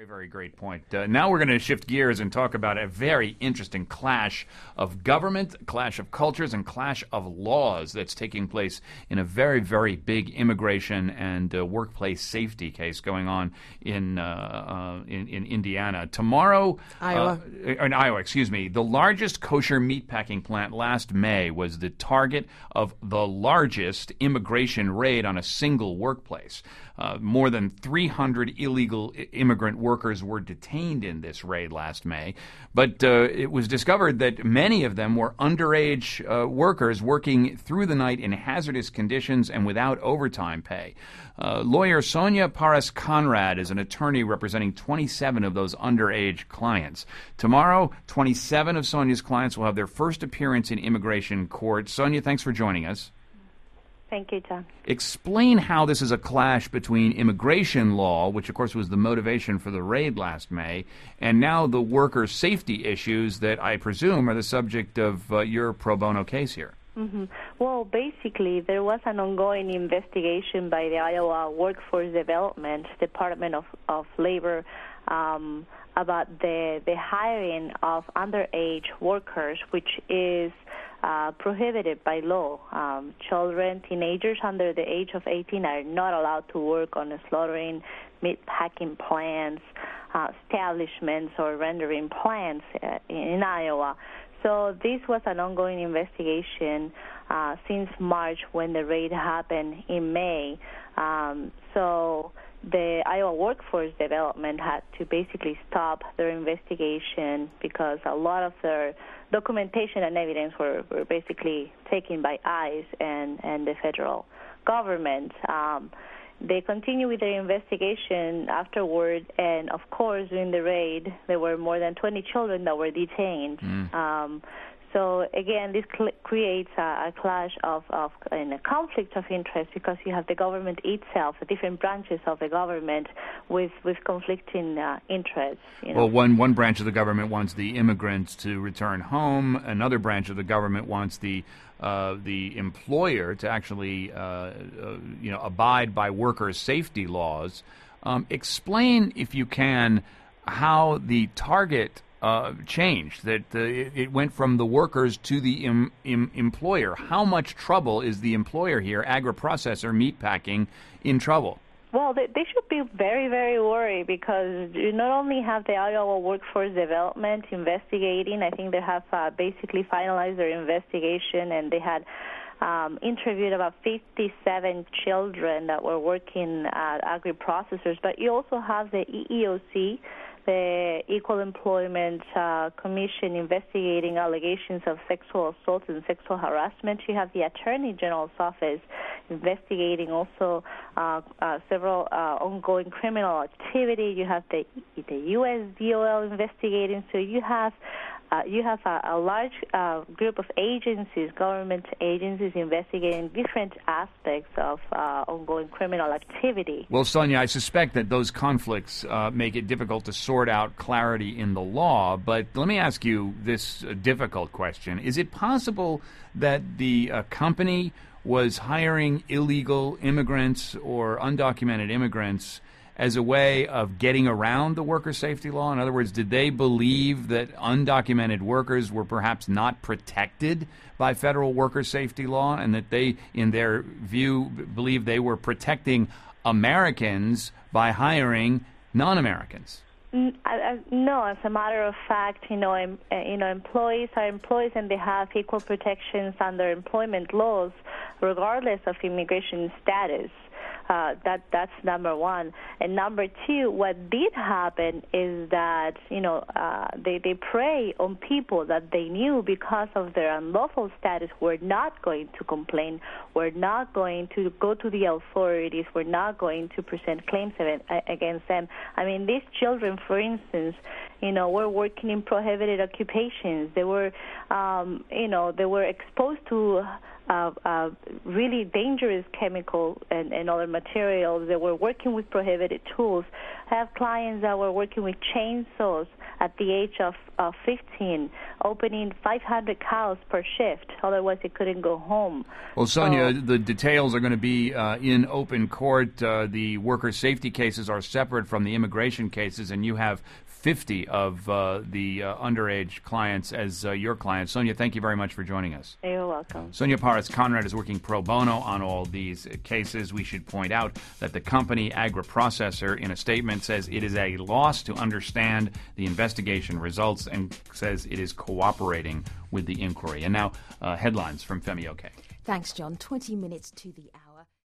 Very, very great point. Now we're going to shift gears and talk about a very interesting clash of government, clash of cultures, and clash of laws that's taking place in a very, very big immigration and workplace safety case going on in Indiana. Tomorrow, in Iowa, excuse me, the largest kosher meatpacking plant last May was the target of the largest immigration raid on a single workplace. More than 300 illegal immigrant workers were detained in this raid last May, but it was discovered that many of them were underage workers working through the night in hazardous conditions and without overtime pay. Lawyer Sonia Paras-Conrad is an attorney representing 27 of those underage clients. Tomorrow, 27 of Sonia's clients will have their first appearance in immigration court. Sonia, thanks for joining us. Thank you, John. Explain how this is a clash between immigration law, which of course was the motivation for the raid last May, and now the worker safety issues that I presume are the subject of your pro bono case here. Mm-hmm. Well, basically, there was an ongoing investigation by the Iowa Workforce Development Department of Labor about the hiring of underage workers, which is prohibited by law. Children, teenagers under the age of 18 are not allowed to work on slaughtering, meat packing plants, establishments, or rendering plants in Iowa. So this was an ongoing investigation since March when the raid happened in May. So the Iowa Workforce Development had to basically stop their investigation because a lot of their documentation and evidence were basically taken by ICE and the federal government. They continued with their investigation afterward, and of course, during the raid, there were more than 20 children that were detained. So again, this creates a clash and a conflict of interest because you have the government itself, the different branches of the government with conflicting interests. Well, one branch of the government wants the immigrants to return home. Another branch of the government wants the employer to actually abide by workers' safety laws. Explain, if you can, how the target changed, that it went from the workers to the employer. How much trouble is the employer here, agri-processor, meatpacking, in trouble? Well, they should be very, very worried because you not only have the Iowa Workforce Development investigating, I think they have basically finalized their investigation, and they had interviewed about 57 children that were working at agri-processors, but you also have the EEOC, the Equal Employment Commission, investigating allegations of sexual assault and sexual harassment. You have the Attorney General's office investigating also several ongoing criminal activity. You have the U.S. DOL investigating. So you have a large group of agencies, government agencies, investigating different aspects of ongoing criminal activity. Well, Sonia, I suspect that those conflicts make it difficult to sort out clarity in the law, but let me ask you this difficult question. Is it possible that the company was hiring illegal immigrants or undocumented immigrants as a way of getting around the worker safety law? In other words, did they believe that undocumented workers were perhaps not protected by federal worker safety law, and that they, in their view, believed they were protecting Americans by hiring non-Americans? No, as a matter of fact, employees are employees, and they have equal protections under employment laws, regardless of immigration status. That's number one. And number two, what did happen is that, they prey on people that they knew because of their unlawful status were not going to complain, were not going to go to the authorities, were not going to present claims against them. I mean, these children, for instance, were working in prohibited occupations. They were, they were exposed to really dangerous chemicals and other materials. They were working with prohibited tools. I have clients that were working with chainsaws at the age of 15, opening 500 cows per shift. Otherwise, they couldn't go home. Well, Sonia, the details are going to be in open court. The worker safety cases are separate from the immigration cases, and you have 50 of the underage clients as your clients. Sonia, thank you very much for joining us. You're welcome. Sonia Parras-Conrad is working pro bono on all these cases. We should point out that the company AgriProcessor, in a statement, says it is a loss to understand the investigation results and says it is cooperating with the inquiry. And now, headlines from Femi Oke. Thanks, John. 20 minutes to the hour.